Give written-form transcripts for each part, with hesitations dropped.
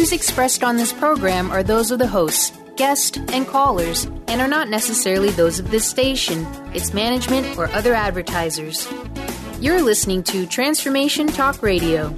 views expressed on this program are those of the hosts, guests, and callers, and are not necessarily those of this station, its management, or other advertisers. You're listening to Transformation Talk Radio.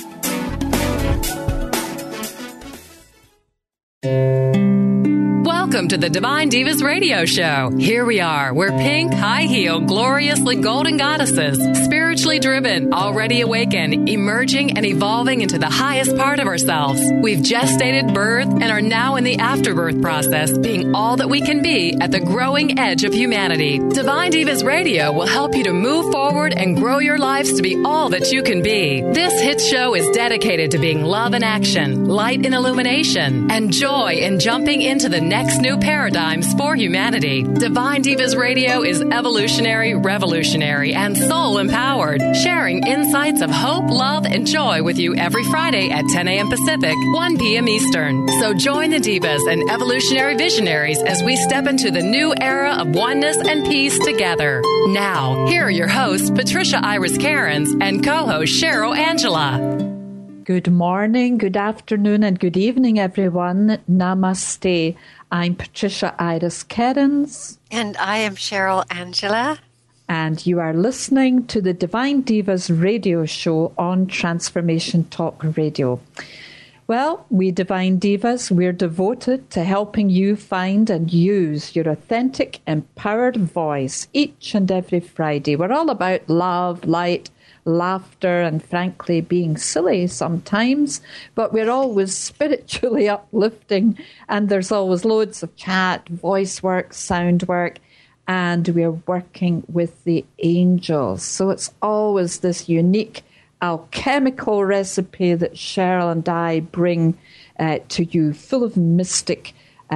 Welcome to the Divine Divas Radio Show. Here we are. We're pink, high-heeled, gloriously golden goddesses, spiritually driven, already awakened, emerging and evolving into the highest part of ourselves. We've gestated, birthed, and are now in the afterbirth process, being all that we can be at the growing edge of humanity. Divine Divas Radio will help you to move forward and grow your lives to be all that you can be. This hit show is dedicated to being love in action, light in illumination, and joy in jumping into the next new paradigms for humanity. Divine Divas Radio is evolutionary, revolutionary, and soul-empowered, sharing insights of hope, love, and joy with you every Friday at 10 a.m. Pacific, 1 p.m. Eastern. So join the Divas and evolutionary visionaries as we step into the new era of oneness and peace together. Now, here are your hosts, Patricia Iris Cairns and co-host Cheryl Angela. Good morning, good afternoon, and good evening, everyone. Namaste. I'm Patricia Iris Cairns. And I am Cheryl Angela. And you are listening to the Divine Divas radio show on Transformation Talk Radio. Well, we Divine Divas, we're devoted to helping you find and use your authentic, empowered voice each and every Friday. We're all about love, light, laughter, and frankly being silly sometimes, but we're always spiritually uplifting, and there's always loads of chat, voice work, sound work, and we're working with the angels. So it's always this unique alchemical recipe that Cheryl and I bring to you, full of mystic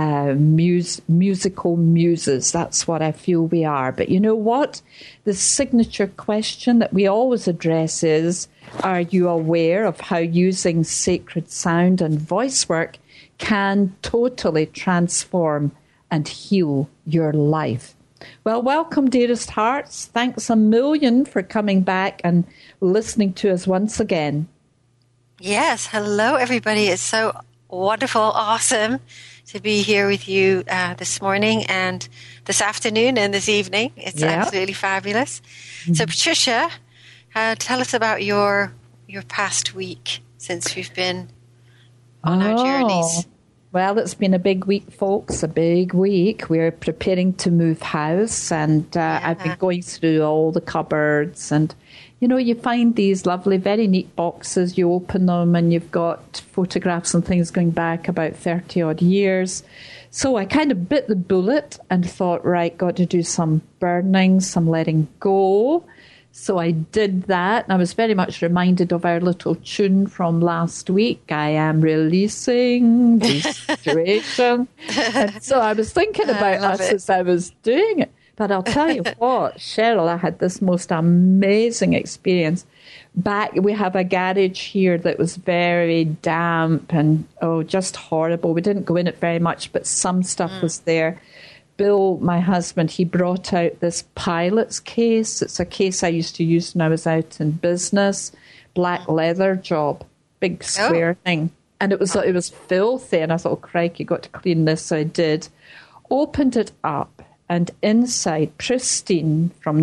musical muses. That's what I feel we are. But you know what? The signature question that we always address is, are you aware of how using sacred sound and voice work can totally transform and heal your life? Well, welcome, dearest hearts. Thanks a million for coming back and listening to us once again. Yes. Hello, everybody. It's so wonderful, awesome to be here with you this morning and this afternoon and this evening. It's absolutely fabulous. Mm-hmm. So, Patricia, tell us about your past week since we've been on our journeys. Well, it's been a big week, folks, a big week. We're preparing to move house, and I've been going through all the cupboards, and you know, you find these lovely, very neat boxes. You open them and you've got photographs and things going back about 30-odd years. So I kind of bit the bullet and thought, right, got to do some burning, some letting go. So I did that. And I was very much reminded of our little tune from last week. I am releasing the situation. And so I was thinking about us as I was doing it. But I'll tell you what, Cheryl, I had this most amazing experience. We have a garage here that was very damp and, just horrible. We didn't go in it very much, but some stuff was there. Bill, my husband, he brought out this pilot's case. It's a case I used to use when I was out in business. Black leather job, big square thing. And it was filthy. And I thought, crikey, you got to clean this. So I did. Opened it up. And inside, pristine, from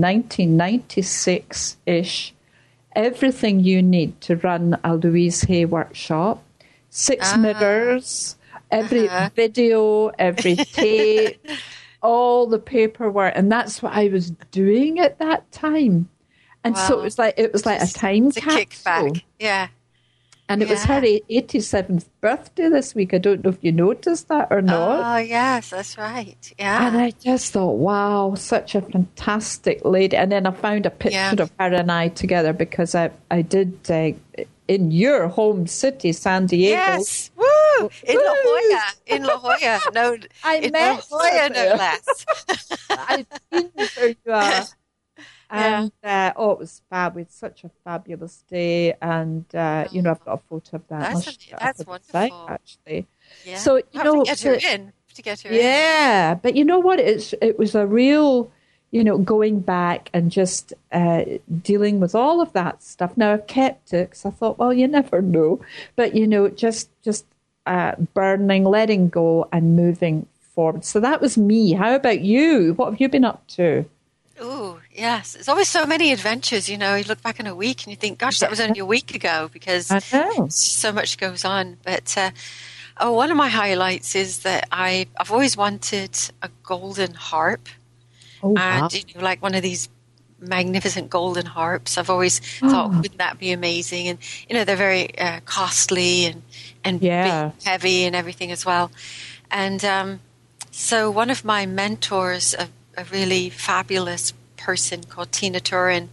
1996-ish, everything you need to run a Louise Hay workshop, 6 mirrors, every video, every tape, all the paperwork. And that's what I was doing at that time. And so it was like a time capsule. Kickback. Yeah. And it was her 87th birthday this week. I don't know if you noticed that or not. Oh, yes, that's right. Yeah. And I just thought, wow, such a fantastic lady. And then I found a picture of her and I together because I did in your home city, San Diego. Yes, woo! In La Jolla. In La Jolla. No, in La Jolla, no less. I've seen where you are. And it was fab. We had such a fabulous day, and I've got a photo of that. That's wonderful. Site, actually, yeah. So to get her in. Yeah, but you know what? It was a real, going back and just dealing with all of that stuff. Now I've kept it because I thought, well, you never know, but just burning, letting go, and moving forward. So that was me. How about you? What have you been up to? Oh, yes. It's always so many adventures, you know. You look back in a week and you think, gosh, that was only a week ago, because so much goes on. But one of my highlights is that I've always wanted a golden harp. Oh, wow. And, you know, like one of these magnificent golden harps. I've always thought, wouldn't that be amazing? And, you know, they're very costly and big, heavy and everything as well. And so one of my mentors, a really fabulous person called Tina Turin,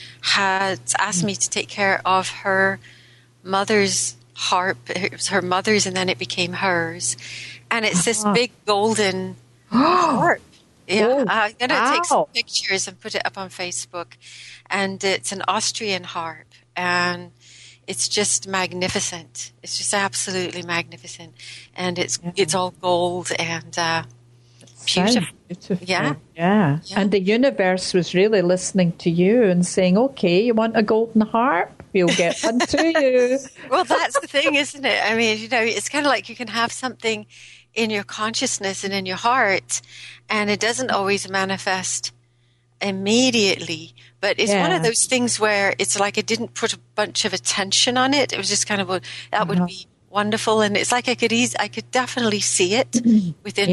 had asked me to take care of her mother's harp. It was her mother's, and then it became hers. And it's this big golden harp. Yeah, I'm going to take some pictures and put it up on Facebook. And it's an Austrian harp, and it's just magnificent. It's just absolutely magnificent. And it's all gold and beautiful. Yeah. And the universe was really listening to you and saying, okay, you want a golden harp? We'll get one to you. Well, that's the thing, isn't it? I mean, you know, it's kind of like you can have something in your consciousness and in your heart, and it doesn't always manifest immediately. But it's one of those things where it's like I didn't put a bunch of attention on it. It was just kind of, that would be wonderful. And it's like I could definitely see it within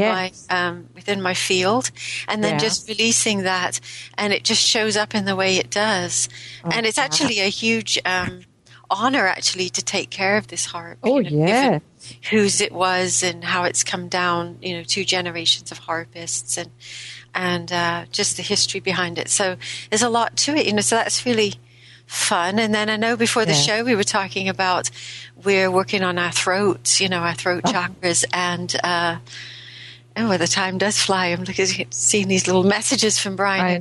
my field, and then just releasing that, and it just shows up in the way it does. And it's actually a huge honor, actually, to take care of this harp. Given whose it was and how it's come down, you know, 2 generations of harpists and just the history behind it. So there's a lot to it, you know, so that's really fun. And then I know before the show we were talking about we're working on our throats, you know, our throat chakras, and the time does fly. I'm seeing these little messages from Brian.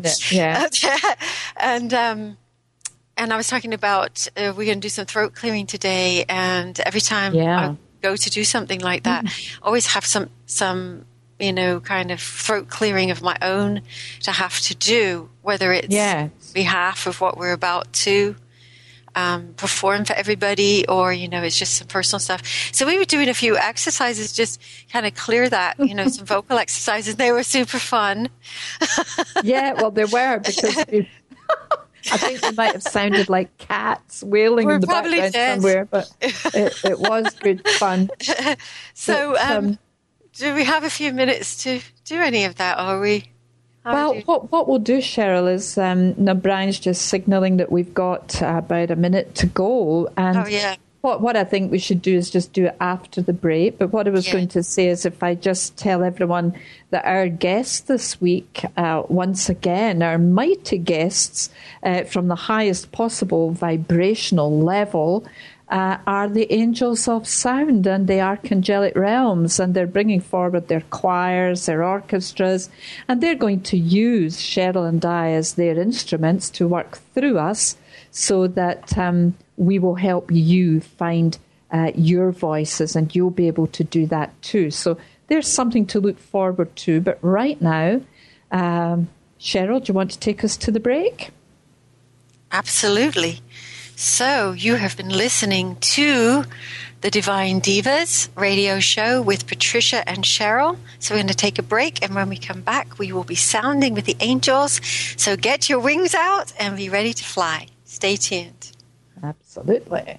And I was talking about we're going to do some throat clearing today, and every time I go to do something like that, I always have some you know, kind of throat clearing of my own to have to do, whether it's behalf of what we're about to perform for everybody, or, you know, it's just some personal stuff. So we were doing a few exercises, just kind of clear that, you know, some vocal exercises. They were super fun. Well, they were, because I think they might have sounded like cats wailing in the background somewhere, but it was good fun. So, do we have a few minutes to do any of that, or are we? What we'll do, Cheryl, is now Brian's just signalling that we've got about a minute to go. And what I think we should do is just do it after the break. But what I was going to say is, if I just tell everyone that our guests this week, once again, our mighty guests from the highest possible vibrational level, are the Angels of Sound and the Archangelic Realms, and they're bringing forward their choirs, their orchestras, and they're going to use Cheryl and I as their instruments to work through us, so that we will help you find your voices, and you'll be able to do that too. So there's something to look forward to. But right now, Cheryl, do you want to take us to the break? Absolutely. So you have been listening to the Divine Divas radio show with Patricia and Cheryl. So we're going to take a break, and when we come back, we will be sounding with the angels. So get your wings out and be ready to fly. Stay tuned. Absolutely.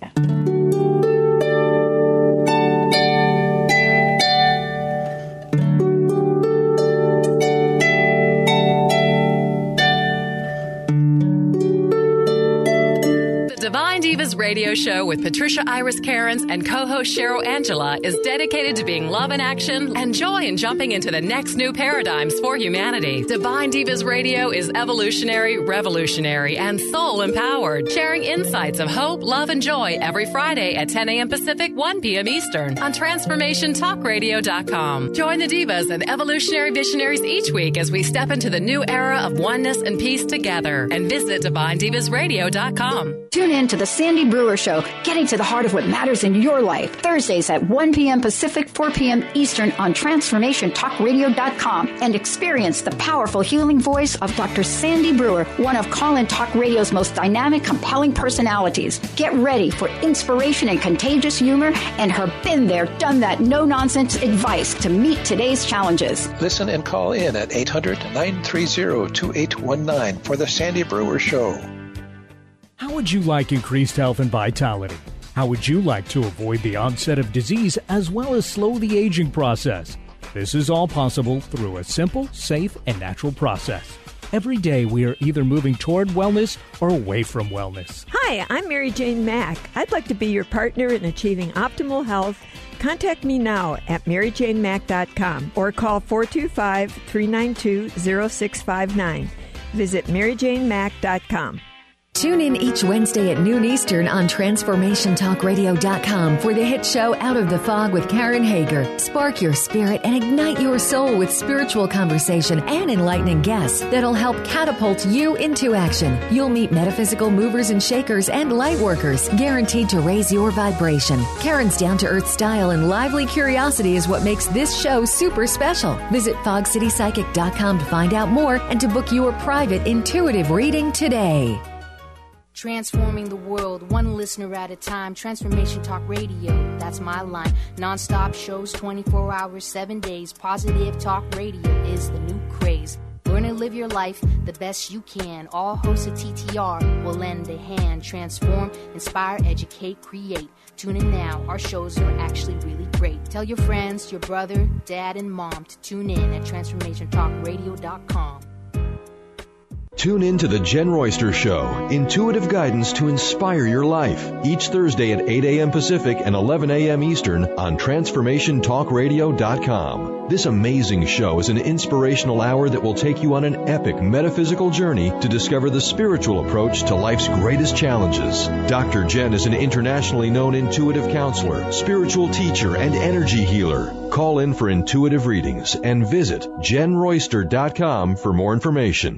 Divine Divas radio show with Patricia Iris Cairns and co-host Cheryl Angela is dedicated to being love in action and joy in jumping into the next new paradigms for humanity. Divine Divas radio is evolutionary, revolutionary, and soul-empowered, sharing insights of hope, love, and joy every Friday at 10 a.m. Pacific, 1 p.m. Eastern on TransformationTalkRadio.com. Join the Divas and evolutionary visionaries each week as we step into the new era of oneness and peace together, and visit DivineDivasRadio.com. Tune in to the Sandy Brewer Show, getting to the heart of what matters in your life. Thursdays at 1 p.m. Pacific, 4 p.m. Eastern on TransformationTalkRadio.com, and experience the powerful healing voice of Dr. Sandy Brewer, one of Call-In Talk Radio's most dynamic, compelling personalities. Get ready for inspiration and contagious humor and her been there, done that, no-nonsense advice to meet today's challenges. Listen and call in at 800-930-2819 for the Sandy Brewer Show. How would you like increased health and vitality? How would you like to avoid the onset of disease as well as slow the aging process? This is all possible through a simple, safe, and natural process. Every day we are either moving toward wellness or away from wellness. Hi, I'm Mary Jane Mack. I'd like to be your partner in achieving optimal health. Contact me now at maryjanemack.com or call 425-392-0659. Visit maryjanemack.com. Tune in each Wednesday at noon Eastern on TransformationTalkRadio.com for the hit show Out of the Fog with Karen Hager. Spark your spirit and ignite your soul with spiritual conversation and enlightening guests that'll help catapult you into action. You'll meet metaphysical movers and shakers and light workers, guaranteed to raise your vibration. Karen's down-to-earth style and lively curiosity is what makes this show super special. Visit FogCityPsychic.com to find out more and to book your private intuitive reading today. Transforming the world, one listener at a time. Transformation Talk Radio, that's my line. Non-stop shows, 24 hours, 7 days. Positive Talk Radio is the new craze. Learn and live your life the best you can. All hosts of TTR will lend a hand. Transform, inspire, educate, create. Tune in now. Our shows are actually really great. Tell your friends, your brother, dad, and mom to tune in at TransformationTalkRadio.com. Tune in to The Jen Royster Show, intuitive guidance to inspire your life, each Thursday at 8 a.m. Pacific and 11 a.m. Eastern on TransformationTalkRadio.com. This amazing show is an inspirational hour that will take you on an epic metaphysical journey to discover the spiritual approach to life's greatest challenges. Dr. Jen is an internationally known intuitive counselor, spiritual teacher, and energy healer. Call in for intuitive readings and visit JenRoyster.com for more information.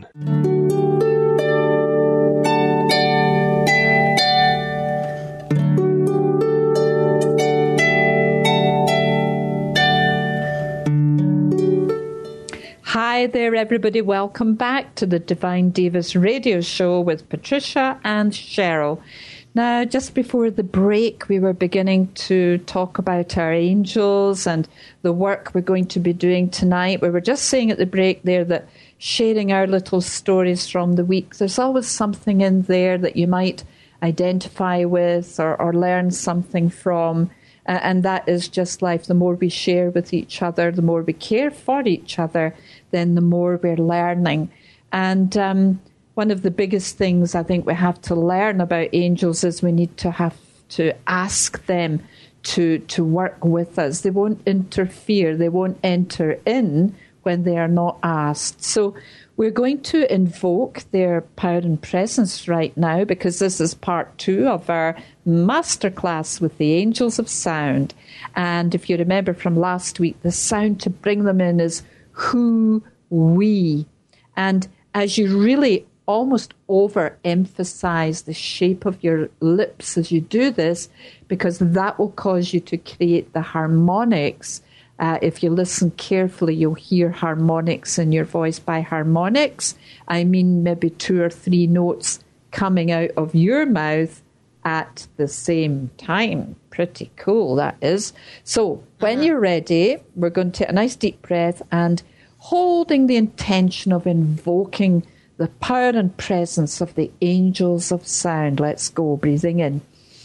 Hi there, everybody. Welcome back to the Divine Divas Radio Show with Patricia and Cheryl. Now, just before the break, we were beginning to talk about our angels and the work we're going to be doing tonight. We were just saying at the break there that sharing our little stories from the week, there's always something in there that you might identify with or learn something from. And that is just life. The more we share with each other, the more we care for each other, then the more we're learning. And one of the biggest things I think we have to learn about angels is we need to have to ask them to work with us. They won't interfere. They won't enter in when they are not asked. So we're going to invoke their power and presence right now, because this is part 2 of our masterclass with the Angels of Sound. And if you remember from last week, the sound to bring them in is who, we. And as you really almost overemphasize the shape of your lips as you do this, because that will cause you to create the harmonics. If you listen carefully, you'll hear harmonics in your voice. By harmonics, I mean maybe 2 or 3 notes coming out of your mouth at the same time. Pretty cool, that is. So when you're ready, we're going to take a nice deep breath and holding the intention of invoking the power and presence of the Angels of Sound. Let's go, breathing in.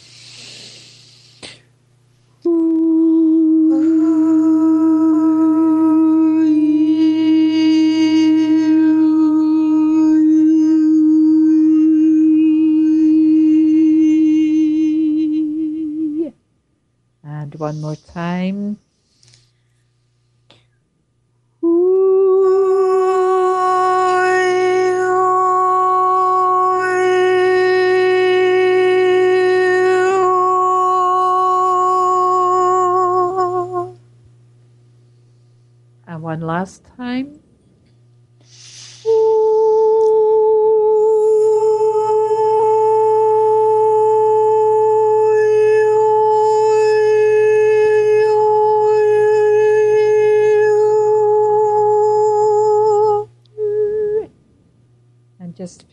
And one more time. And one last time.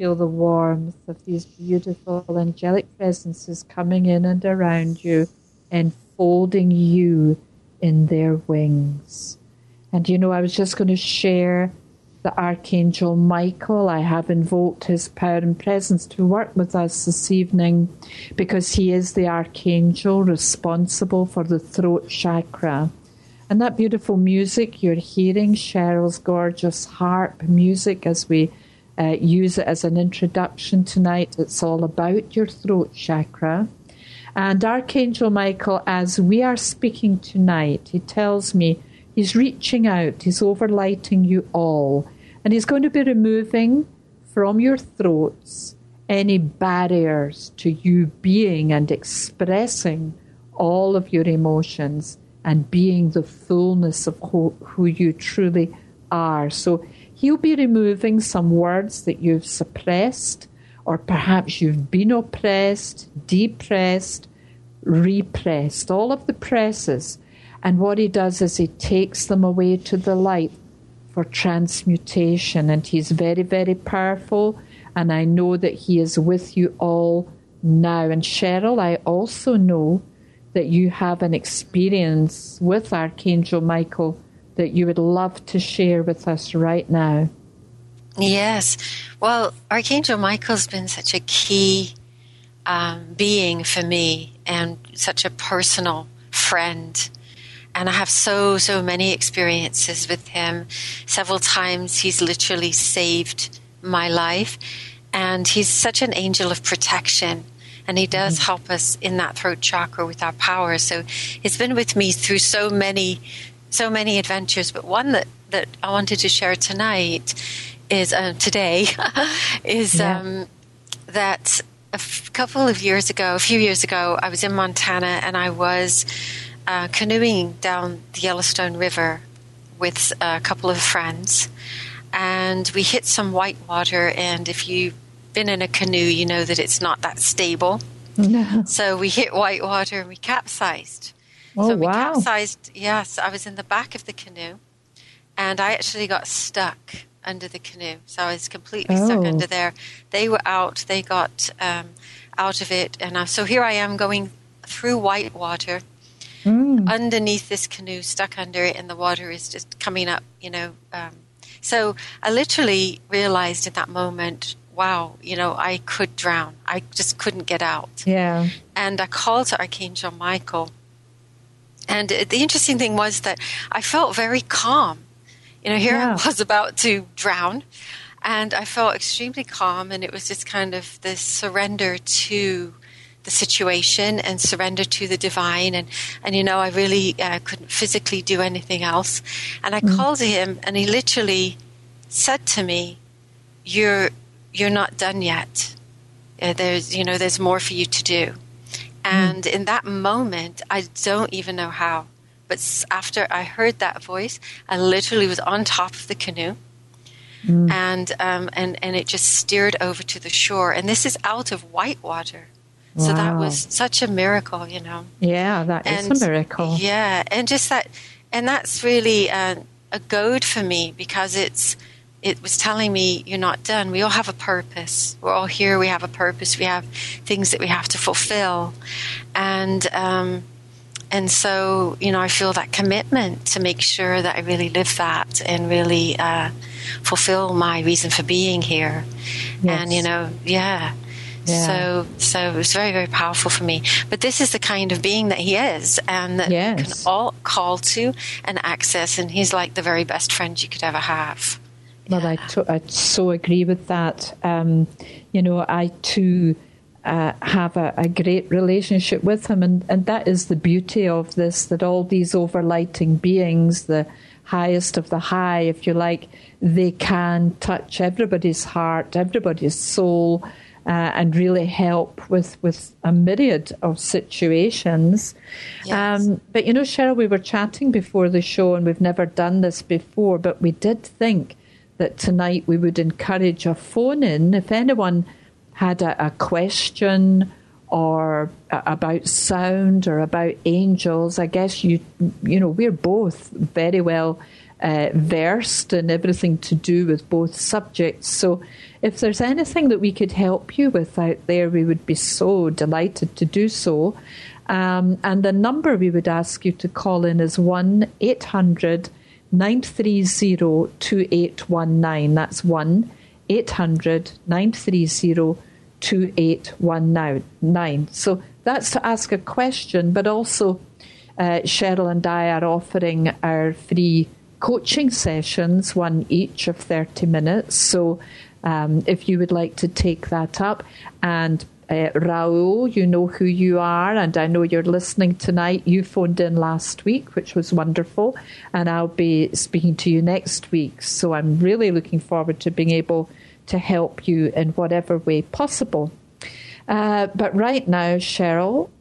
feel the warmth of these beautiful angelic presences coming in and around you, enfolding you in their wings. And I was just going to share the Archangel Michael. I have invoked his power and presence to work with us this evening because he is the Archangel responsible for the throat chakra. And that beautiful music you're hearing, Cheryl's gorgeous harp music, as we use it as an introduction tonight, it's all about your throat chakra. And Archangel Michael, as we are speaking tonight, he tells me he's reaching out, he's overlighting you all, and he's going to be removing from your throats any barriers to you being and expressing all of your emotions and being the fullness of who you truly are. So he'll be removing some words that you've suppressed, or perhaps you've been oppressed, depressed, repressed, all of the presses. And what he does is he takes them away to the light for transmutation. And he's very, very powerful. And I know that he is with you all now. And Cheryl, I also know that you have an experience with Archangel Michael that you would love to share with us right now. Yes. Well, Archangel Michael's been such a key being for me and such a personal friend. And I have so many experiences with him. Several times he's literally saved my life. And he's such an angel of protection. And he does help us in that throat chakra with our power. So he's been with me through so many adventures. But one that I wanted to share tonight is today is that a few years ago, I was in Montana and I was canoeing down the Yellowstone River with a couple of friends. And we hit some white water, and if you've been in a canoe, you know that it's not that stable. No. So we hit white water and we capsized. Oh, so we wow. capsized, yes. I was in the back of the canoe, and I actually got stuck under the canoe. So I was completely stuck under there. They were out. They got out of it. And so here I am going through white water, underneath this canoe, stuck under it, and the water is just coming up, So I literally realized in that moment, wow, I could drown. I just couldn't get out. Yeah. And I called to Archangel Michael. And the interesting thing was that I felt very calm. I was about to drown, and I felt extremely calm, and it was just kind of this surrender to the situation and surrender to the divine. And I really couldn't physically do anything else. And I called to him, and he literally said to me, you're not done yet. There's more for you to do. And in that moment, I don't even know how, but after I heard that voice, I literally was on top of the canoe, and it just steered over to the shore. And this is out of white water. Wow. So that was such a miracle, Yeah, that is a miracle. Yeah, and just that, and that's really a goad for me, because it was telling me, you're not done. We all have a purpose. We're all here. We have a purpose. We have things that we have to fulfill. And so, I feel that commitment to make sure that I really live that and really fulfill my reason for being here. Yes. And, Yeah. So it was very, very powerful for me. But this is the kind of being that he is, and that we can all call to and access. And he's like the very best friend you could ever have. Well, I so agree with that. I too have a great relationship with him, and that is the beauty of this, that all these overlighting beings, the highest of the high, if you like, they can touch everybody's heart, everybody's soul, and really help with a myriad of situations. Yes. But Cheryl, we were chatting before the show, and we've never done this before, but we did think that tonight we would encourage a phone in. If anyone had a question or about sound or about angels, I guess we're both very well versed in everything to do with both subjects. So if there's anything that we could help you with out there, we would be so delighted to do so. And the number we would ask you to call in is 1-800-930-2819. That's 1-800-930-2819. So that's to ask a question, but also Cheryl and I are offering our free coaching sessions, one each of 30 minutes. So if you would like to take that up, and Raul, you know who you are, and I know you're listening tonight. You phoned in last week, which was wonderful, and I'll be speaking to you next week. So I'm really looking forward to being able to help you in whatever way possible. But right now, Cheryl,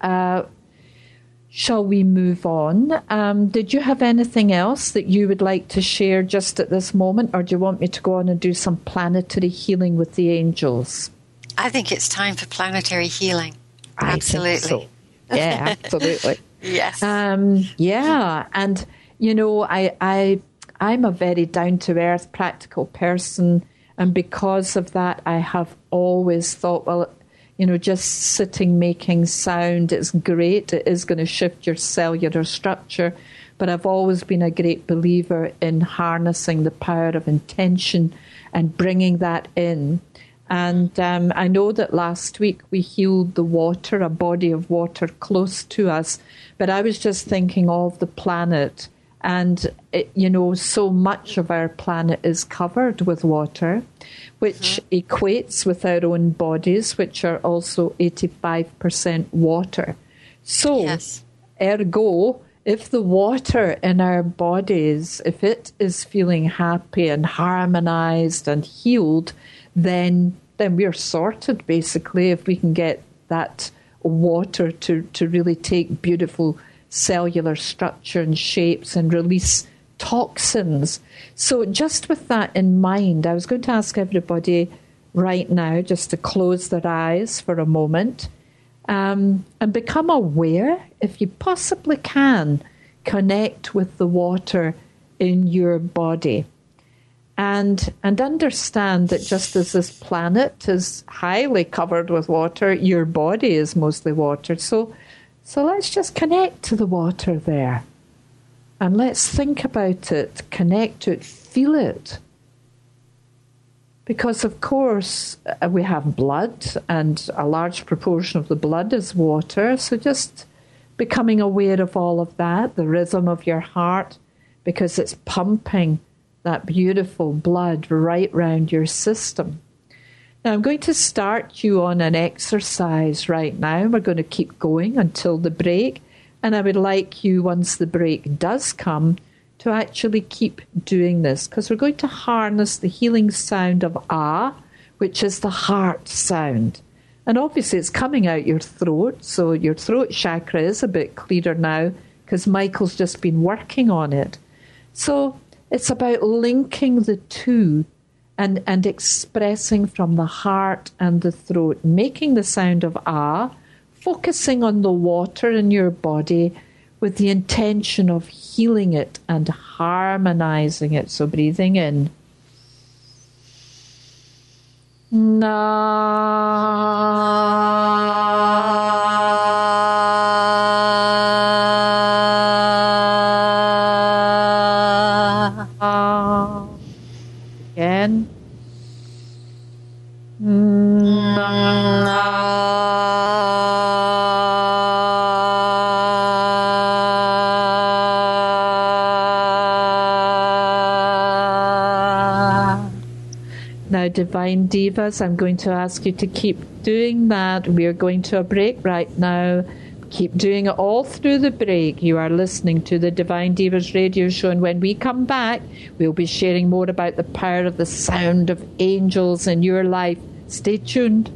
shall we move on? Did you have anything else that you would like to share just at this moment, or do you want me to go on and do some planetary healing with the angels? I think it's time for planetary healing. Absolutely. Absolutely. So. Yeah, absolutely. Yes. Yeah, and you know, I'm a very down-to-earth, practical person, and because of that, I have always thought, well, you know, just sitting making sound, it's great. It is going to shift your cellular structure. But I've always been a great believer in harnessing the power of intention and bringing that in. And I know that last week we healed the water, a body of water close to us. But I was just thinking of the planet. And, you know, so much of our planet is covered with water, which equates with our own bodies, which are also 85% water. So, ergo, if the water in our bodies, if it is feeling happy and harmonized and healed, then we're sorted, basically, if we can get that water to really take beautiful cellular structure and shapes and release toxins. So just with that in mind, I was going to ask everybody right now just to close their eyes for a moment and become aware, if you possibly can, connect with the water in your body. And understand that just as this planet is highly covered with water, your body is mostly water. So let's just connect to the water there. And let's think about it, connect to it, feel it. Because, of course, we have blood, and a large proportion of the blood is water. So just becoming aware of all of that, the rhythm of your heart, because it's pumping that beautiful blood right round your system. Now, I'm going to start you on an exercise right now. We're going to keep going until the break. And I would like you, once the break does come, to actually keep doing this, because we're going to harness the healing sound of Ah, which is the heart sound. And obviously it's coming out your throat, so your throat chakra is a bit clearer now, because Michael's just been working on it. So it's about linking the two and expressing from the heart and the throat, making the sound of Ah, focusing on the water in your body with the intention of healing it and harmonizing it. So breathing in. Again. Now, Divine Divas, I'm going to ask you to keep doing that. We are going to a break right now. Keep doing it all through the break. You are listening to the Divine Divas radio show, and when we come back, we'll be sharing more about the power of the sound of angels in your life. Stay tuned.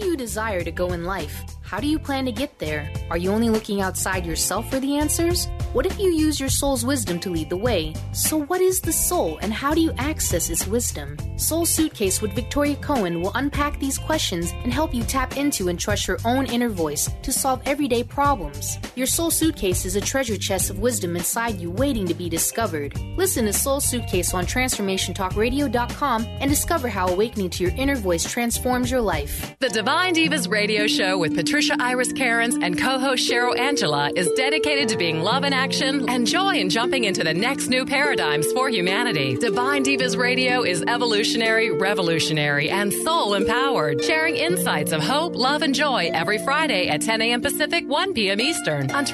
To go in life. How do you plan to get there? Are you only looking outside yourself for the answers? What if you use your soul's wisdom to lead the way? So what is the soul and how do you access its wisdom? Soul Suitcase with Victoria Cohen will unpack these questions and help you tap into and trust your own inner voice to solve everyday problems. Your Soul Suitcase is a treasure chest of wisdom inside you waiting to be discovered. Listen to Soul Suitcase on TransformationTalkRadio.com and discover how awakening to your inner voice transforms your life. The Divine Divas Radio Show with Patricia Iris Cairns and co-host Cheryl Angela is dedicated to being love in action and joy in jumping into the next new paradigms for humanity. Divine Divas Radio is evolutionary, revolutionary, and soul-empowered, sharing insights of hope, love, and joy every Friday at 10 a.m. Pacific, 1 p.m. Eastern on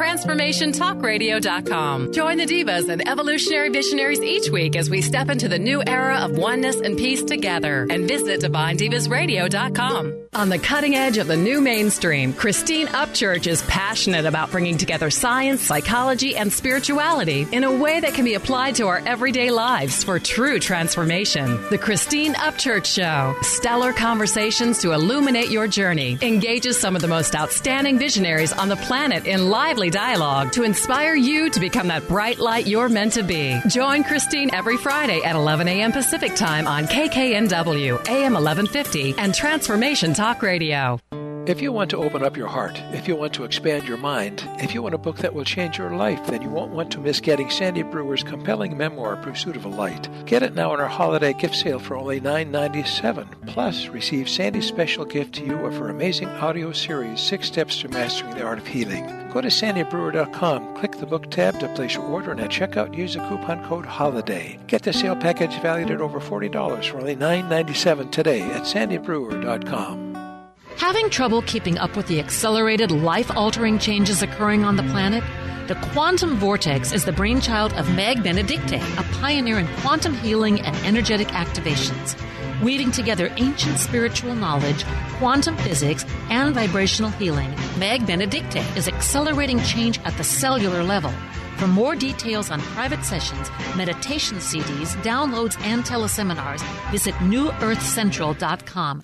TransformationTalkRadio.com. Join the divas and evolutionary visionaries each week as we step into the new era of oneness and peace together. And visit DivineDivasRadio.com. On the cutting edge of the new mainstream, Christine Upchurch is passionate about bringing together science, psychology, and spirituality in a way that can be applied to our everyday lives for true transformation. The Christine Upchurch Show, stellar conversations to illuminate your journey, engages some of the most outstanding visionaries on the planet in lively dialogue to inspire you to become that bright light you're meant to be. Join Christine every Friday at 11 a.m. Pacific Time on KKNW, AM 1150, and Transformation Talk Radio. If you want to open up your heart, if you want to expand your mind, if you want a book that will change your life, then you won't want to miss getting Sandy Brewer's compelling memoir, Pursuit of a Light. Get it now on our holiday gift sale for only $9.97. Plus, receive Sandy's special gift to you of her amazing audio series, 6 Steps to Mastering the Art of Healing. Go to sandybrewer.com, click the book tab to place your order, and at checkout use the coupon code HOLIDAY. Get the sale package valued at over $40 for only $9.97 today at sandybrewer.com. Having trouble keeping up with the accelerated, life-altering changes occurring on the planet? The Quantum Vortex is the brainchild of Meg Benedicte, a pioneer in quantum healing and energetic activations. Weaving together ancient spiritual knowledge, quantum physics, and vibrational healing, Meg Benedicte is accelerating change at the cellular level. For more details on private sessions, meditation CDs, downloads, and teleseminars, visit newearthcentral.com.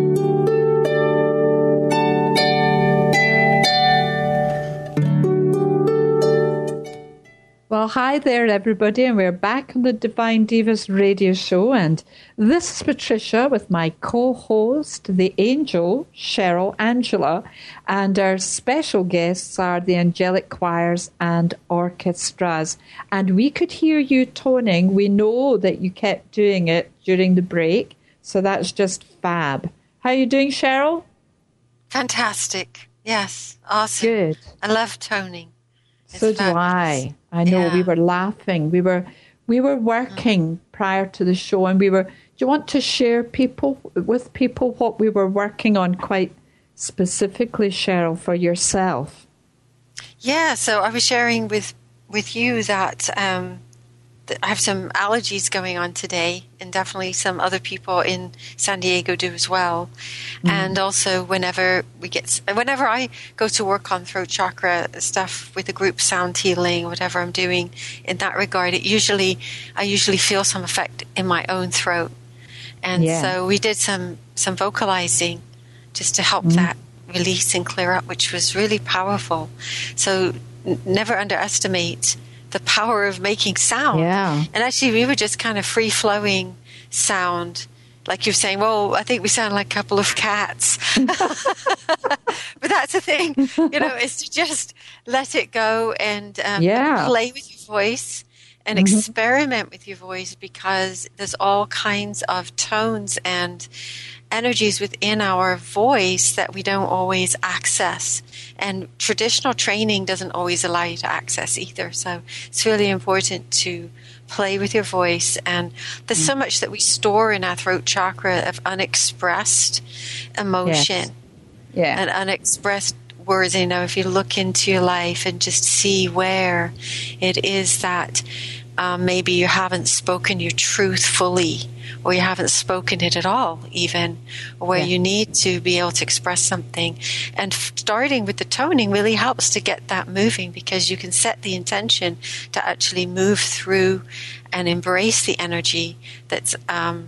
Well, hi there, everybody, and we're back on the Divine Divas Radio Show, and this is Patricia with my co-host, the angel, Cheryl Angela, and our special guests are the angelic choirs and orchestras. And we could hear you toning. We know that you kept doing it during the break, so that's just fab. How are you doing, Cheryl? Fantastic. Yes, awesome. Good. I love toning. So do I. I know. Yeah. We were laughing. We were working prior to the show, and do you want to share with people what we were working on quite specifically, Cheryl, for yourself? Yeah. So I was sharing with you that I have some allergies going on today, and definitely some other people in San Diego do as well. And also whenever I go to work on throat chakra stuff with the group sound healing, whatever I'm doing in that regard, I usually feel some effect in my own throat. And so we did some vocalizing just to help that release and clear up, which was really powerful. So never underestimate the power of making sound. Yeah. And actually we were just kind of free-flowing sound. Like you're saying, well, I think we sound like a couple of cats. But that's the thing, is to just let it go and play with your voice and experiment with your voice, because there's all kinds of tones and energies within our voice that we don't always access. And traditional training doesn't always allow you to access either. So it's really important to play with your voice. And there's so much that we store in our throat chakra of unexpressed emotion and unexpressed words. If you look into your life and just see where it is that maybe you haven't spoken your truth fully, or you haven't spoken it at all even, or where you need to be able to express something. And starting with the toning really helps to get that moving, because you can set the intention to actually move through and embrace the energy that's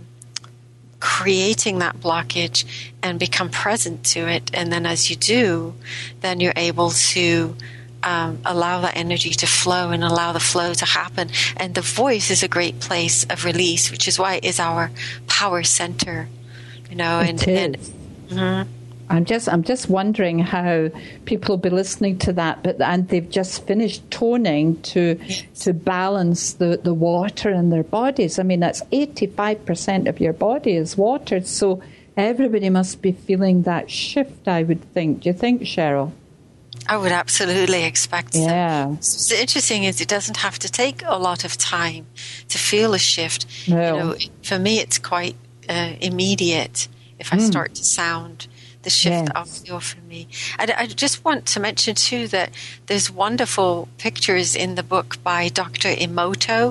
creating that blockage and become present to it. And then as you do, then you're able to allow that energy to flow and allow the flow to happen. And the voice is a great place of release, which is why it is our power center. I'm just wondering how people will be listening to that, and they've just finished toning to balance the water in their bodies. I mean, that's 85% of your body is water, so everybody must be feeling that shift, I would think. Do you think, Cheryl? I would absolutely expect so. Yeah. So the interesting is it doesn't have to take a lot of time to feel a shift. No. For me, it's quite immediate if I start to sound the shift I feel for me. I just want to mention too that there's wonderful pictures in the book by Dr. Emoto,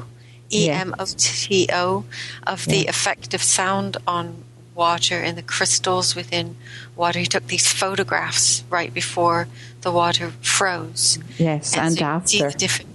Emoto, of the effect of sound on water and the crystals within water. He took these photographs right before the water froze. Yes, and so after. See the different,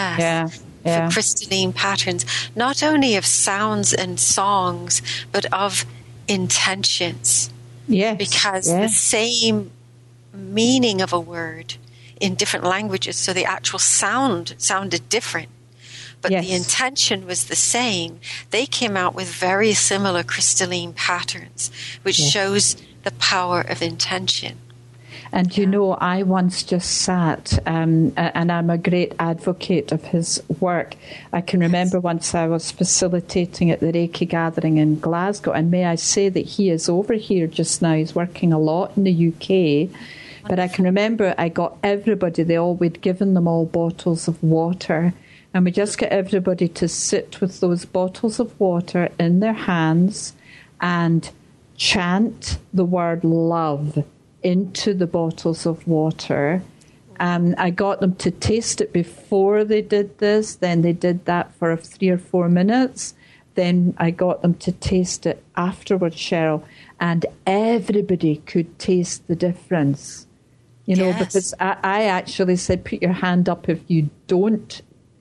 for crystalline patterns, not only of sounds and songs, but of intentions. Yes. Because the same meaning of a word in different languages, so the actual sound sounded different, but the intention was the same. They came out with very similar crystalline patterns, which shows the power of intention. And I once just sat, and I'm a great advocate of his work. I can remember once I was facilitating at the Reiki gathering in Glasgow, and may I say that he is over here just now. He's working a lot in the UK. But I can remember I got everybody, we'd given them all bottles of water, and we just got everybody to sit with those bottles of water in their hands and chant the word love into the bottles of water. I got them to taste it before they did this. Then they did that for 3 or 4 minutes. Then I got them to taste it afterwards, Cheryl. And everybody could taste the difference. Because I actually said, put your hand up if you don't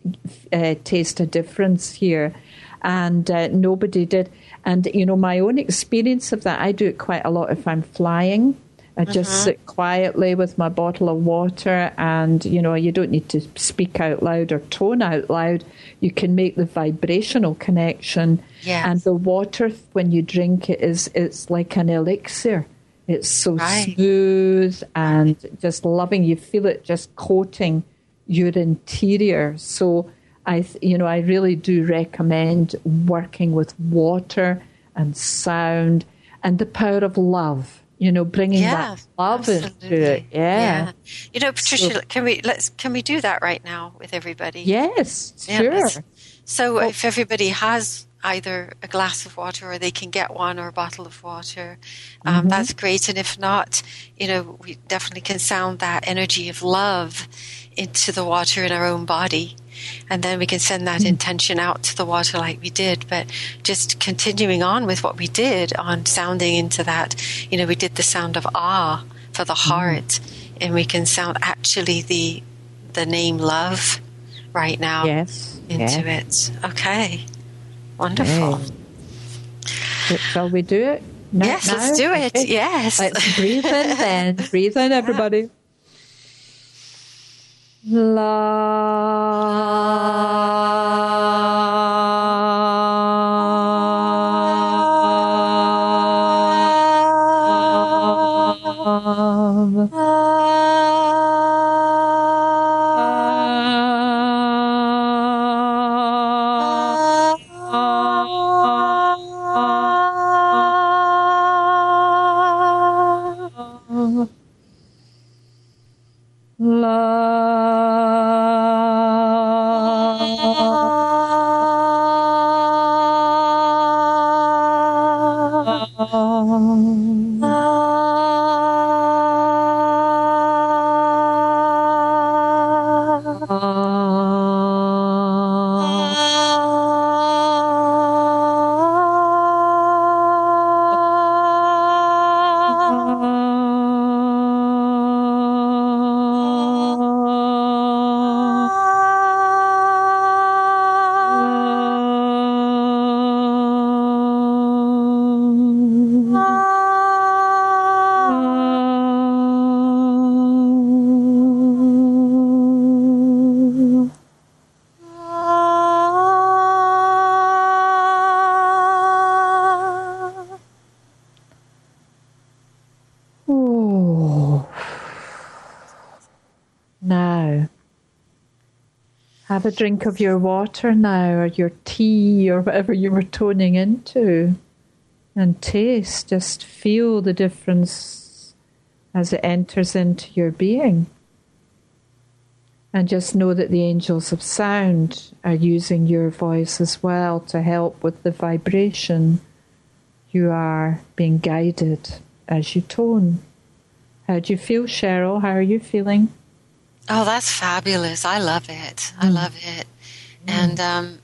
taste a difference here. And nobody did. And, my own experience of that, I do it quite a lot if I'm flying. I just sit quietly with my bottle of water, and, you don't need to speak out loud or tone out loud. You can make the vibrational connection. Yes. And the water, when you drink it, it's like an elixir. It's so smooth and just loving. You feel it just coating your interior. So I really do recommend working with water and sound and the power of love. Bringing that love into it. Yeah. Patricia, can we do that right now with everybody? Yes, sure. So if everybody has either a glass of water or they can get one or a bottle of water, that's great. And if not, we definitely can sound that energy of love into the water in our own body. And then we can send that intention out to the water like we did. But just continuing on with what we did on sounding into that, we did the sound of ah for the heart. And we can sound actually the name love right now into it. Okay. Wonderful. Okay. Shall we do it? Yes, let's do it. Okay. Yes. Let's breathe in then. Breathe in, everybody. Love. Have a drink of your water now, or your tea, or whatever you were toning into. And taste, just feel the difference as it enters into your being. And just know that the angels of sound are using your voice as well to help with the vibration. You are being guided as you tone. How do you feel, Cheryl? How are you feeling? Oh, that's fabulous. I love it. I love it. And,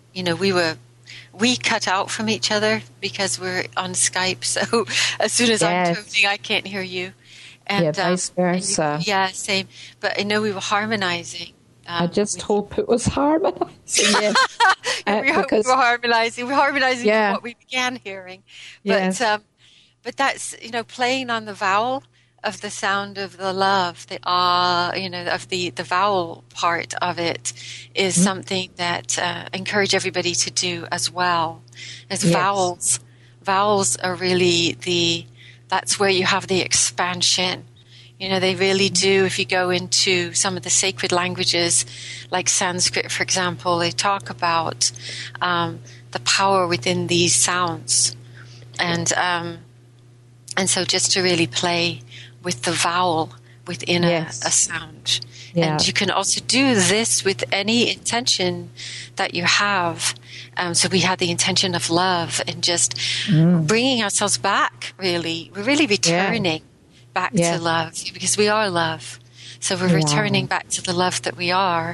we cut out from each other because we're on Skype. So as soon as I'm toning, I can't hear you. And, vice versa. Same. But I know we were harmonizing. I just hope it was harmonizing. Yes. We were harmonizing. We're harmonizing from what we began hearing. But but that's, playing on the vowel of the sound of the love, the of the vowel part of it is something that encourage everybody to do as well. As vowels are really that's where you have the expansion. They really do. If you go into some of the sacred languages, like Sanskrit, for example, they talk about the power within these sounds, and so just to really play with the vowel within a sound. Yeah. And you can also do this with any intention that you have. So we had the intention of love and just bringing ourselves back, really. We're really returning back to love, because we are love. So we're returning back to the love that we are.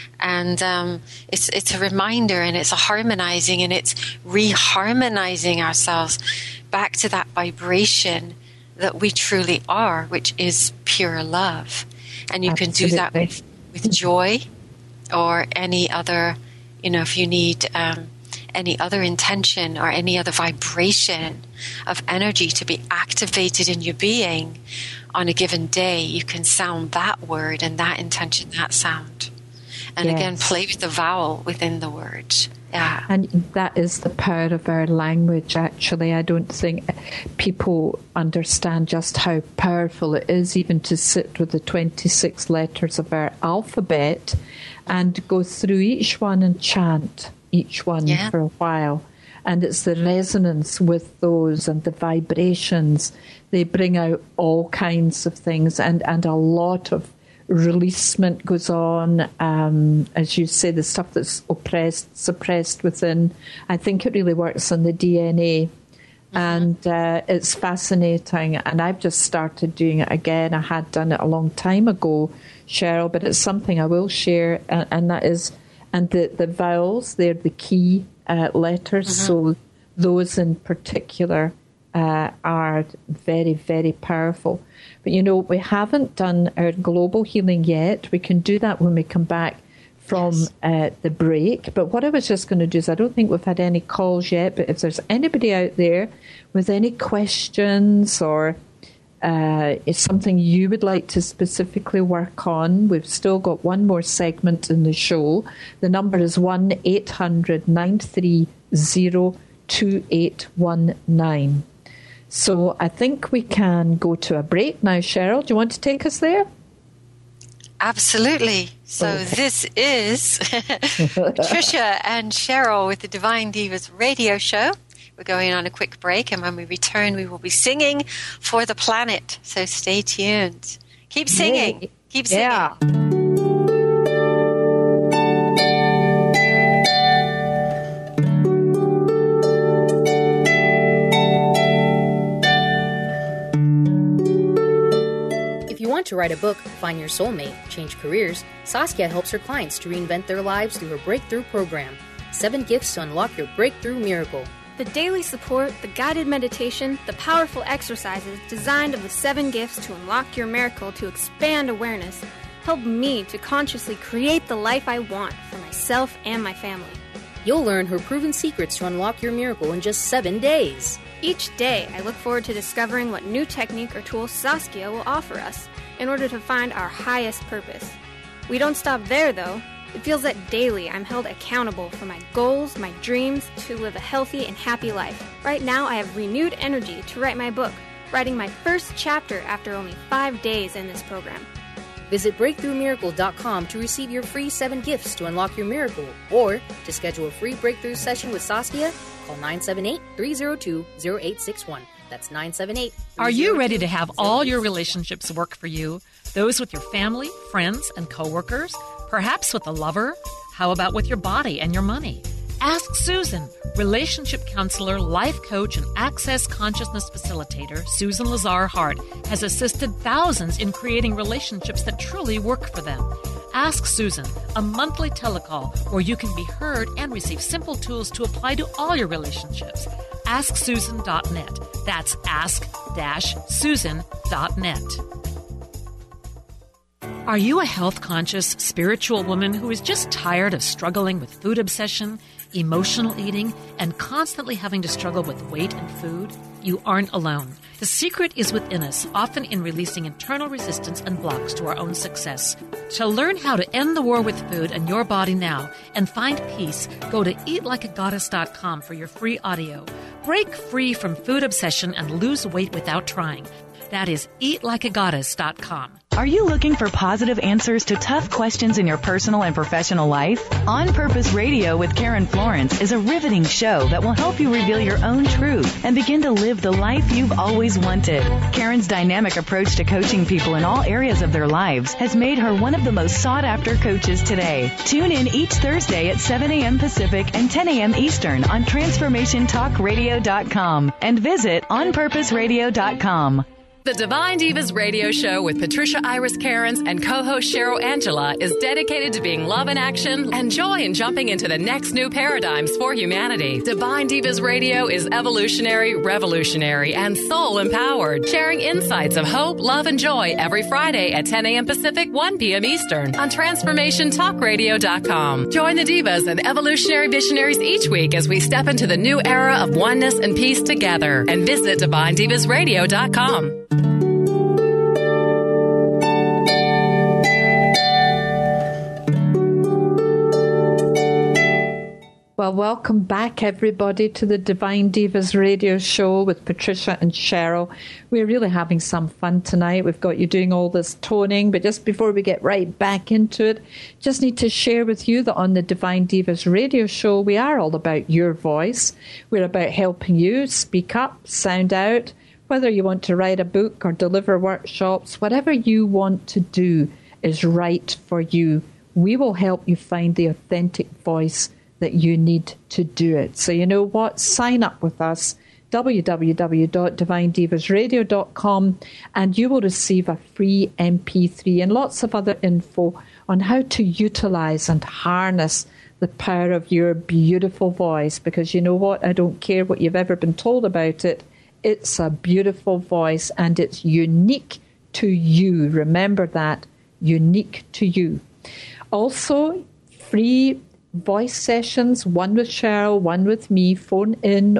And it's a reminder, and it's a harmonizing, and it's reharmonizing ourselves back to that vibration that we truly are, which is pure love. And you can do that with joy or any other, if you need any other intention or any other vibration of energy to be activated in your being on a given day, you can sound that word and that intention, that sound. And again, play with the vowel within the word. Yeah. And that is the power of our language, actually. I don't think people understand just how powerful it is even to sit with the 26 letters of our alphabet and go through each one and chant each one for a while. And it's the resonance with those and the vibrations. They bring out all kinds of things, and a lot of releasement goes on. As you say, the stuff that's suppressed within. I think it really works on the DNA. And it's fascinating. And I've just started doing it again. I had done it a long time ago, Cheryl, but it's something I will share. And that is, and the vowels, they're the key letters. So those in particular are very, very powerful. But, we haven't done our global healing yet. We can do that when we come back from the break. But what I was just going to do is, I don't think we've had any calls yet, but if there's anybody out there with any questions or it's something you would like to specifically work on, we've still got one more segment in the show. The number is 1-800-930-2819. So I think we can go to a break now. Cheryl, do you want to take us there? Absolutely. So this is Tricia and Cheryl with the Divine Divas Radio Show. We're going on a quick break, and when we return, we will be singing for the planet. So stay tuned. Keep singing. Keep singing. Yeah. To write a book, find your soulmate, change careers, Saskia helps her clients to reinvent their lives through her Breakthrough program. 7 gifts to unlock your breakthrough miracle. The daily support, the guided meditation, the powerful exercises designed of the 7 gifts to unlock your miracle to expand awareness help me to consciously create the life I want for myself and my family. You'll learn her proven secrets to unlock your miracle in just 7 days. Each day, I look forward to discovering what new technique or tool Saskia will offer us in order to find our highest purpose. We don't stop there, though. It feels that daily I'm held accountable for my goals, my dreams, to live a healthy and happy life. Right now, I have renewed energy to write my book, writing my first chapter after only 5 days in this program. Visit BreakthroughMiracle.com to receive your free 7 gifts to unlock your miracle. Or to schedule a free breakthrough session with Saskia, call 978-302-0861. That's 978. Are you ready to have all your relationships work for you? Those with your family, friends, and coworkers? Perhaps with a lover? How about with your body and your money? Ask Susan. Relationship counselor, life coach, and access consciousness facilitator Susan Lazar Hart has assisted thousands in creating relationships that truly work for them. Ask Susan, a monthly telecall where you can be heard and receive simple tools to apply to all your relationships. AskSusan.net. That's ask-susan.net. Are you a health-conscious, spiritual woman who is just tired of struggling with food obsession, emotional eating, and constantly having to struggle with weight and food? You aren't alone. The secret is within us, often in releasing internal resistance and blocks to our own success. To learn how to end the war with food and your body now and find peace, go to eatlikeagoddess.com for your free audio. Break free from food obsession and lose weight without trying. That is eatlikeagoddess.com. Are you looking for positive answers to tough questions in your personal and professional life? On Purpose Radio with Karen Florence is a riveting show that will help you reveal your own truth and begin to live the life you've always wanted. Karen's dynamic approach to coaching people in all areas of their lives has made her one of the most sought-after coaches today. Tune in each Thursday at 7 a.m. Pacific and 10 a.m. Eastern on TransformationTalkRadio.com and visit OnPurposeRadio.com. The Divine Divas Radio Show with Patricia Iris Cairns and co-host Cheryl Angela is dedicated to being love in action and joy in jumping into the next new paradigms for humanity. Divine Divas Radio is evolutionary, revolutionary, and soul-empowered, sharing insights of hope, love, and joy every Friday at 10 a.m. Pacific, 1 p.m. Eastern on TransformationTalkRadio.com. Join the divas and evolutionary visionaries each week as we step into the new era of oneness and peace together. And visit DivineDivasRadio.com. Well, welcome back, everybody, to the Divine Divas Radio Show with Patricia and Cheryl. We're really having some fun tonight. We've got you doing all this toning, but just before we get right back into it, just need to share with you that on the Divine Divas Radio Show, we are all about your voice. We're about helping you speak up, sound out, whether you want to write a book or deliver workshops, whatever you want to do is right for you. We will help you find the authentic voice that you need to do it. So you know what? Sign up with us, www.divinedivasradio.com, and you will receive a free MP3 and lots of other info on how to utilize and harness the power of your beautiful voice. Because you know what? I don't care what you've ever been told about it. It's a beautiful voice and it's unique to you. Remember that. Unique to you. Also, free voice sessions, one with Cheryl, one with me. Phone in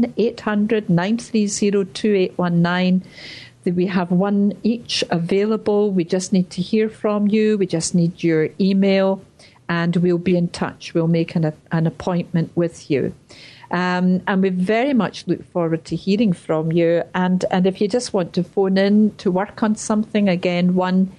1-800-930-2819. We have one each available. We just need to hear from you. We just need your email and we'll be in touch. We'll make an appointment with you. And we very much look forward to hearing from you. And if you just want to phone in to work on something, again,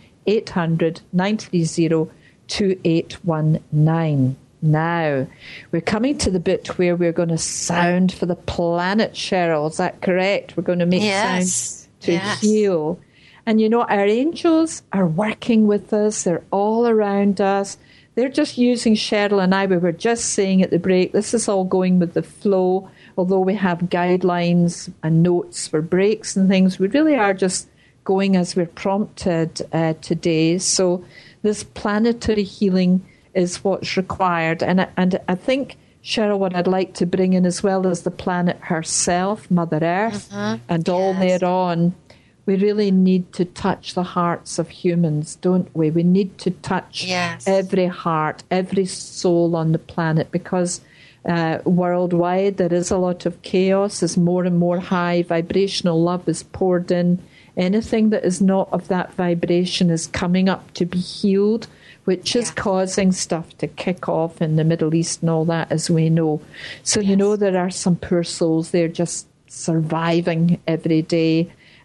1-800-930-2819. Now, we're coming to the bit where we're going to sound for the planet, Cheryl. Is that correct? We're going to make sounds to heal. And you know, our angels are working with us. They're all around us. They're just using Cheryl and I. We were just saying at the break, this is all going with the flow. Although we have guidelines and notes for breaks and things, we really are just going as we're prompted today. So this planetary healing is what's required. And I think, Cheryl, what I'd like to bring in as well as the planet herself, Mother Earth, and all thereon, we really need to touch the hearts of humans, don't we? We need to touch every heart, every soul on the planet, because worldwide there is a lot of chaos as more and more high vibrational love is poured in. Anything that is not of that vibration is coming up to be healed, which is causing stuff to kick off in the Middle East and all that, as we know. So, you know, there are some poor souls, they're just surviving every day.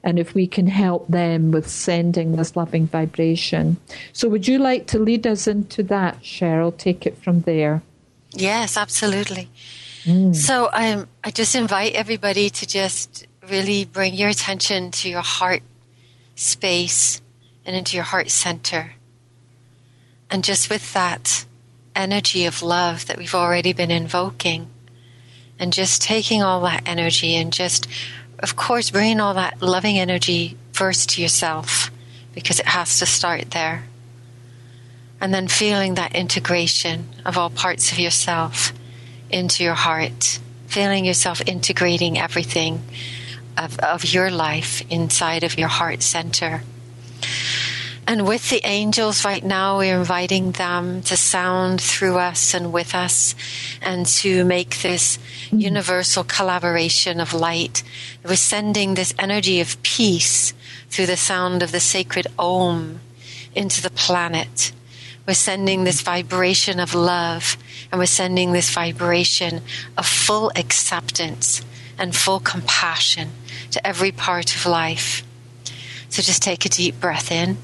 and if we can help them with sending this loving vibration. So would you like to lead us into that, Cheryl? Take it from there. Yes, absolutely. So I just invite everybody to just really bring your attention to your heart space and into your heart center. And just with that energy of love that we've already been invoking, and just taking all that energy and just, of course, bringing all that loving energy first to yourself, because it has to start there. And then feeling that integration of all parts of yourself into your heart, feeling yourself integrating everything of your life inside of your heart center. And with the angels right now, we're inviting them to sound through us and with us, and to make this universal collaboration of light. We're sending this energy of peace through the sound of the sacred Om into the planet. We're sending this vibration of love, and we're sending this vibration of full acceptance and full compassion to every part of life. So just take a deep breath in.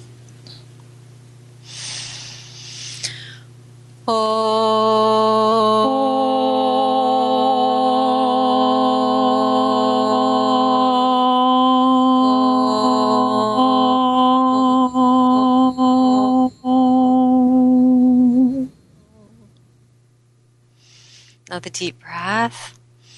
Another deep breath.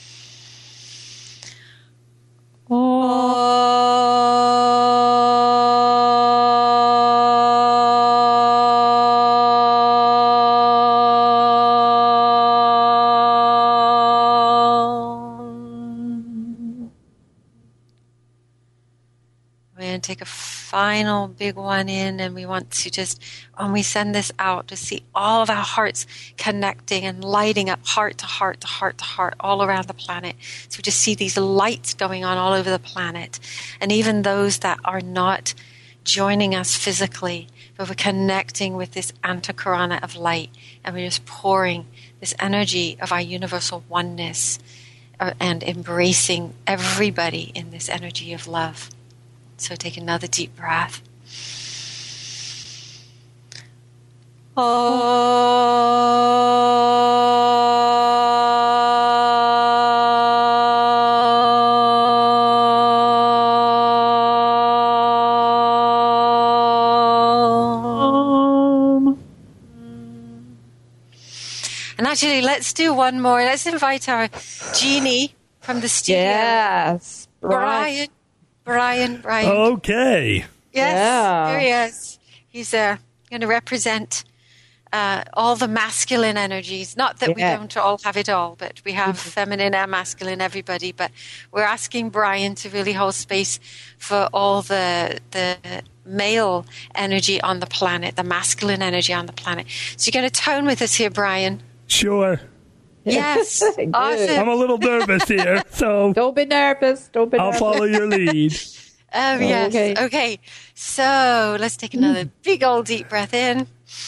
Take a final big one in, and we want to just, when we send this out, to see all of our hearts connecting and lighting up, heart to heart to heart to heart, all around the planet. So we just see these lights going on all over the planet. And even those that are not joining us physically, but we're connecting with this antakarana of light, and we're just pouring this energy of our universal oneness and embracing everybody in this energy of love. So take another deep breath. And actually, let's do one more. Let's invite our genie from the studio. Yes, Brian. Okay. Yes, there he is. He's going to represent all the masculine energies. Not that we don't all have it all, but we have feminine and masculine, everybody. But we're asking Brian to really hold space for all the male energy on the planet, the masculine energy on the planet. So you're going to tone with us here, Brian. Sure. Yes. Awesome. I'm a little nervous here, so don't be nervous. I'll follow your lead. Yes. Okay. So let's take another big old deep breath in.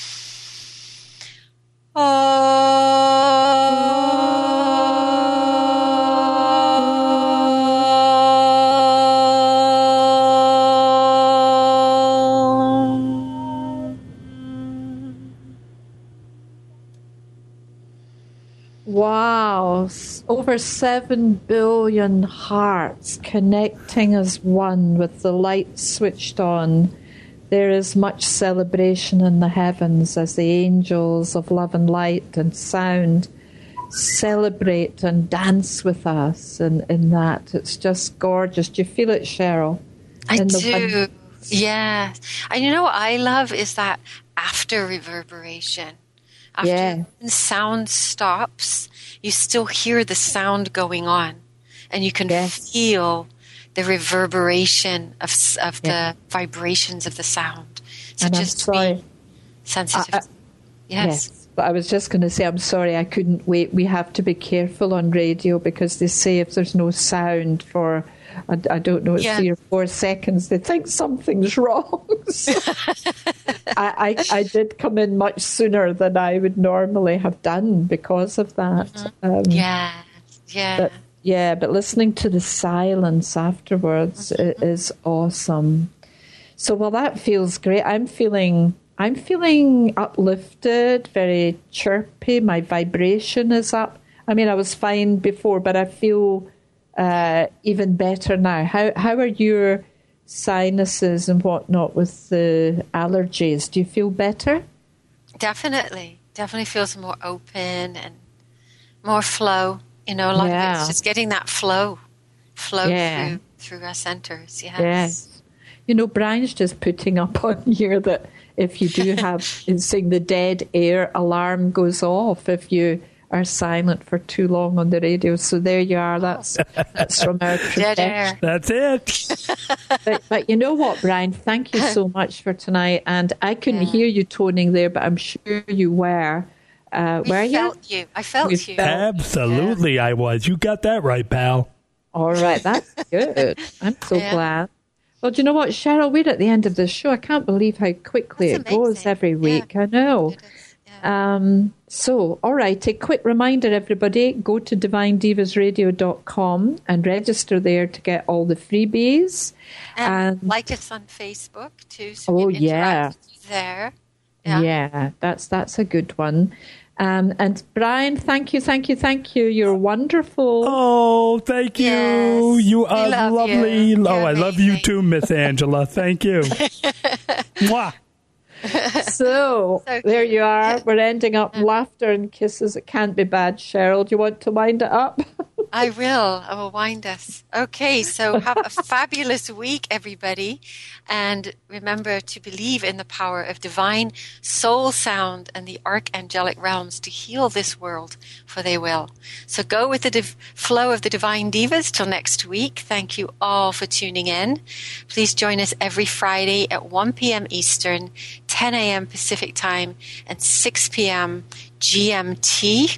Wow, over 7 billion hearts connecting as one with the light switched on. There is much celebration in the heavens as the angels of love and light and sound celebrate and dance with us in that. It's just gorgeous. Do you feel it, Cheryl? I do, yes. And you know what I love is that after reverberation. After sound stops, you still hear the sound going on, and you can feel the reverberation of the vibrations of the sound. So and just be sensitive. Yes. But I was just going to say, I'm sorry, I couldn't wait. We have to be careful on radio because they say if there's no sound for, I don't know, it's 3 or 4 seconds, they think something's wrong. So I did come in much sooner than I would normally have done because of that. But but listening to the silence afterwards is awesome. So, well, that feels great. I'm feeling uplifted, very chirpy. My vibration is up. I mean, I was fine before, but I feel even better now. How are your sinuses and whatnot with the allergies? Do you feel better? Definitely feels more open and more flow. It's just getting that flow through our centers. Yes. Brian's just putting up on here that if you do have, saying the dead air alarm goes off if you are silent for too long on the radio. So there you are. That's from our dead air. That's it. But you know what, Brian? Thank you so much for tonight. And I couldn't hear you toning there, but I'm sure you were. Were you? I felt you. Absolutely, I was. You got that right, pal. All right, that's good. I'm so glad. Well, do you know what, Cheryl? We're at the end of the show. I can't believe how quickly it goes every week. I know. So, all right, a quick reminder, everybody, go to divinedivasradio.com and register there to get all the freebies. And like us on Facebook, too, so we can interact with you there. Yeah, that's a good one. And Brian, thank you. You're wonderful. Oh, thank you. Yes, you are lovely. You. I love you too, Miss Angela. Thank you. Mwah. So there you are. We're ending up laughter and kisses. It can't be bad. Cheryl, do you want to wind it up? I will wind us. Okay, so have a fabulous week, everybody. And remember to believe in the power of divine soul sound and the archangelic realms to heal this world, for they will. So go with the flow of the Divine Divas till next week. Thank you all for tuning in. Please join us every Friday at 1 p.m. Eastern, 10 a.m. Pacific Time, and 6 p.m. GMT.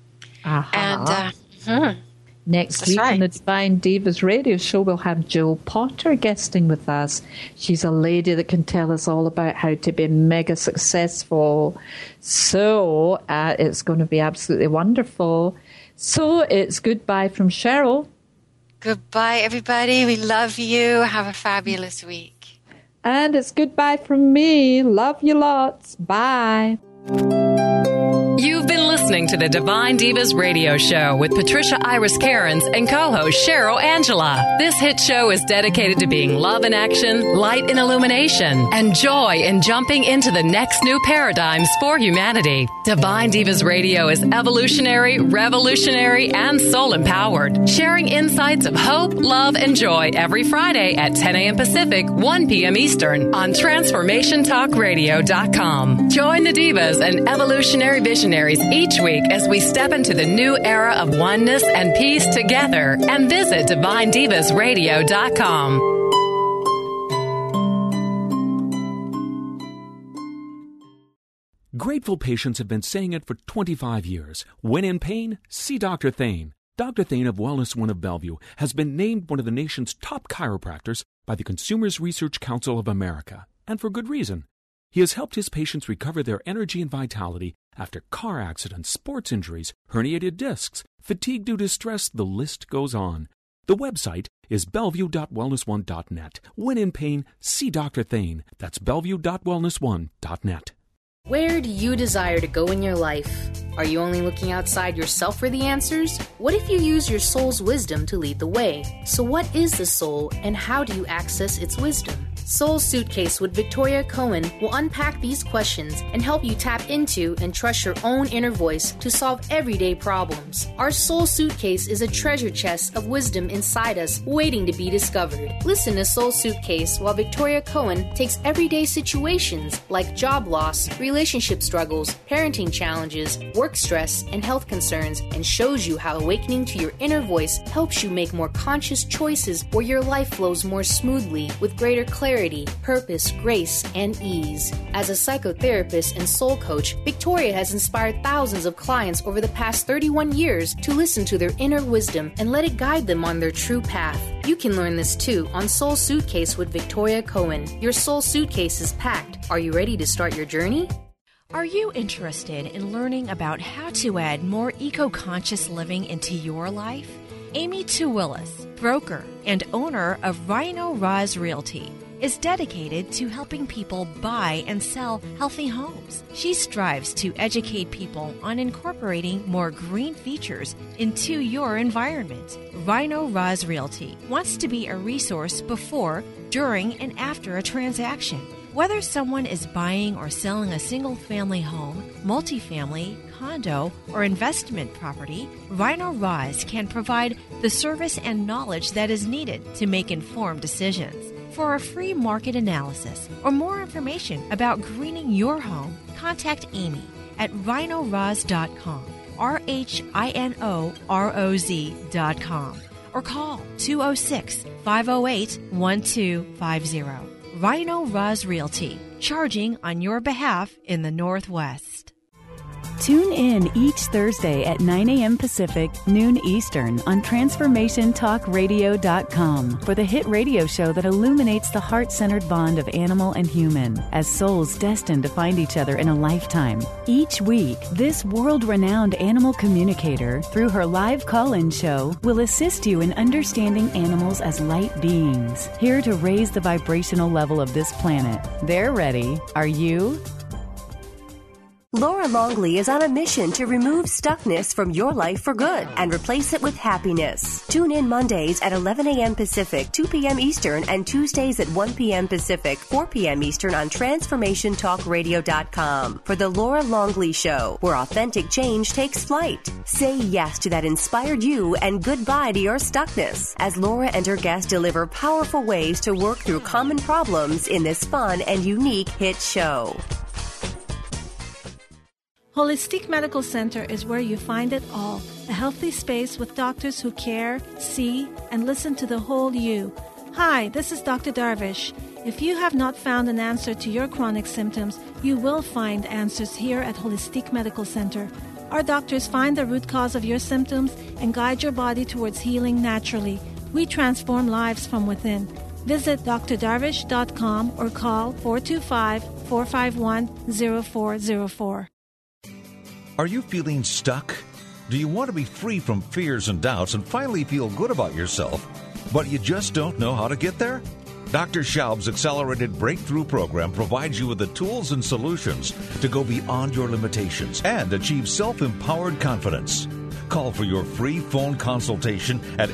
And next week on the Divine Divas radio show, we'll have Jill Potter guesting with us. She's a lady that can tell us all about how to be mega successful. So it's going to be absolutely wonderful. So it's goodbye from Cheryl. Goodbye, everybody. We love you. Have a fabulous week. And it's goodbye from me. Love you lots. Bye. You've been listening to the Divine Divas Radio Show with Patricia Iris Cairns and co-host Cheryl Angela. This hit show is dedicated to being love in action, light in illumination, and joy in jumping into the next new paradigms for humanity. Divine Divas Radio is evolutionary, revolutionary, and soul-empowered, sharing insights of hope, love, and joy every Friday at 10 a.m. Pacific, 1 p.m. Eastern on TransformationTalkRadio.com. Join the Divas and evolutionary visionaries each week as we step into the new era of oneness and peace together, and visit DivineDivasRadio.com. Grateful patients have been saying it for 25 years. When in pain, see Dr. Thane. Dr. Thane of Wellness One of Bellevue has been named one of the nation's top chiropractors by the Consumers Research Council of America, and for good reason. He has helped his patients recover their energy and vitality after car accidents, sports injuries, herniated discs, fatigue due to stress, the list goes on. The website is bellevue.wellness1.net. When in pain, see Dr. Thane. That's bellevue.wellness1.net. Where do you desire to go in your life? Are you only looking outside yourself for the answers? What if you use your soul's wisdom to lead the way? So what is the soul, and how do you access its wisdom? Soul Suitcase with Victoria Cohen will unpack these questions and help you tap into and trust your own inner voice to solve everyday problems. Our Soul Suitcase is a treasure chest of wisdom inside us waiting to be discovered. Listen to Soul Suitcase while Victoria Cohen takes everyday situations like job loss, relationship struggles, parenting challenges, work stress, and health concerns, and shows you how awakening to your inner voice helps you make more conscious choices where your life flows more smoothly with greater clarity, purpose, grace, and ease. As a psychotherapist and soul coach, Victoria has inspired thousands of clients over the past 31 years to listen to their inner wisdom and let it guide them on their true path. You can learn this too on Soul Suitcase with Victoria Cohen. Your soul suitcase is packed. Are you ready to start your journey? Are you interested in learning about how to add more eco-conscious living into your life? Amy Tuwillis, broker and owner of Rhino Roz Realty, is dedicated to helping people buy and sell healthy homes. She strives to educate people on incorporating more green features into your environment. Rhino Roz Realty wants to be a resource before, during, and after a transaction. Whether someone is buying or selling a single-family home, multifamily, condo, or investment property, Rhino Roz can provide the service and knowledge that is needed to make informed decisions. For a free market analysis or more information about greening your home, contact Amy at rhinoroz.com, RHINOROZ.com, or call 206-508-1250. Rhino Roz Realty, charging on your behalf in the Northwest. Tune in each Thursday at 9 a.m. Pacific, noon Eastern on TransformationTalkRadio.com for the hit radio show that illuminates the heart-centered bond of animal and human as souls destined to find each other in a lifetime. Each week, this world-renowned animal communicator, through her live call-in show, will assist you in understanding animals as light beings, here to raise the vibrational level of this planet. They're ready. Are you? Laura Longley is on a mission to remove stuckness from your life for good and replace it with happiness. Tune in Mondays at 11 a.m. Pacific, 2 p.m. Eastern, and Tuesdays at 1 p.m. Pacific, 4 p.m. Eastern on TransformationTalkRadio.com for The Laura Longley Show, where authentic change takes flight. Say yes to that inspired you and goodbye to your stuckness as Laura and her guests deliver powerful ways to work through common problems in this fun and unique hit show. Holistic Medical Center is where you find it all. A healthy space with doctors who care, see, and listen to the whole you. Hi, this is Dr. Darvish. If you have not found an answer to your chronic symptoms, you will find answers here at Holistic Medical Center. Our doctors find the root cause of your symptoms and guide your body towards healing naturally. We transform lives from within. Visit drdarvish.com or call 425-451-0404. Are you feeling stuck? Do you want to be free from fears and doubts and finally feel good about yourself, but you just don't know how to get there? Dr. Schaub's Accelerated Breakthrough Program provides you with the tools and solutions to go beyond your limitations and achieve self-empowered confidence. Call for your free phone consultation at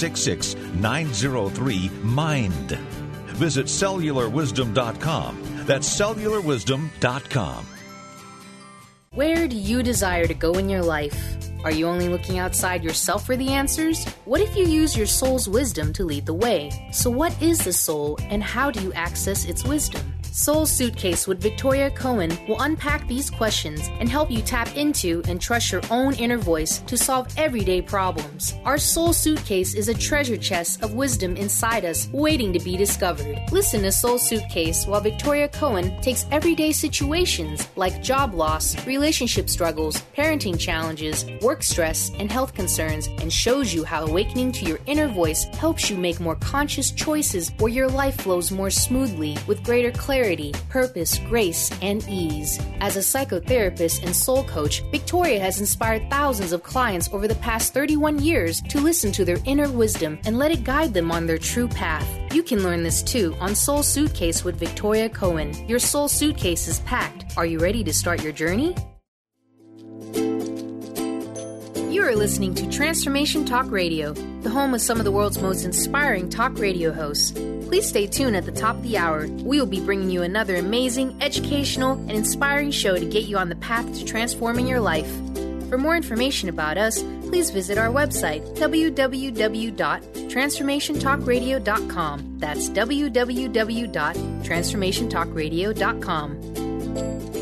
866-903-MIND. Visit cellularwisdom.com. That's cellularwisdom.com. Where do you desire to go in your life? Are you only looking outside yourself for the answers? What if you use your soul's wisdom to lead the way? So what is the soul and how do you access its wisdom? Soul Suitcase with Victoria Cohen will unpack these questions and help you tap into and trust your own inner voice to solve everyday problems. Our Soul Suitcase is a treasure chest of wisdom inside us waiting to be discovered. Listen to Soul Suitcase while Victoria Cohen takes everyday situations like job loss, relationship struggles, parenting challenges, work stress, and health concerns and shows you how awakening to your inner voice helps you make more conscious choices where your life flows more smoothly with greater clarity, purpose, grace, and ease. As a psychotherapist and soul coach, Victoria has inspired thousands of clients over the past 31 years to listen to their inner wisdom and let it guide them on their true path. You can learn this too on Soul Suitcase with Victoria Cohen. Your soul suitcase is packed. Are you ready to start your journey? You are listening to Transformation Talk Radio, the home of some of the world's most inspiring talk radio hosts. Please stay tuned at the top of the hour. We will be bringing you another amazing, educational, and inspiring show to get you on the path to transforming your life. For more information about us, please visit our website, www.transformationtalkradio.com. That's www.transformationtalkradio.com.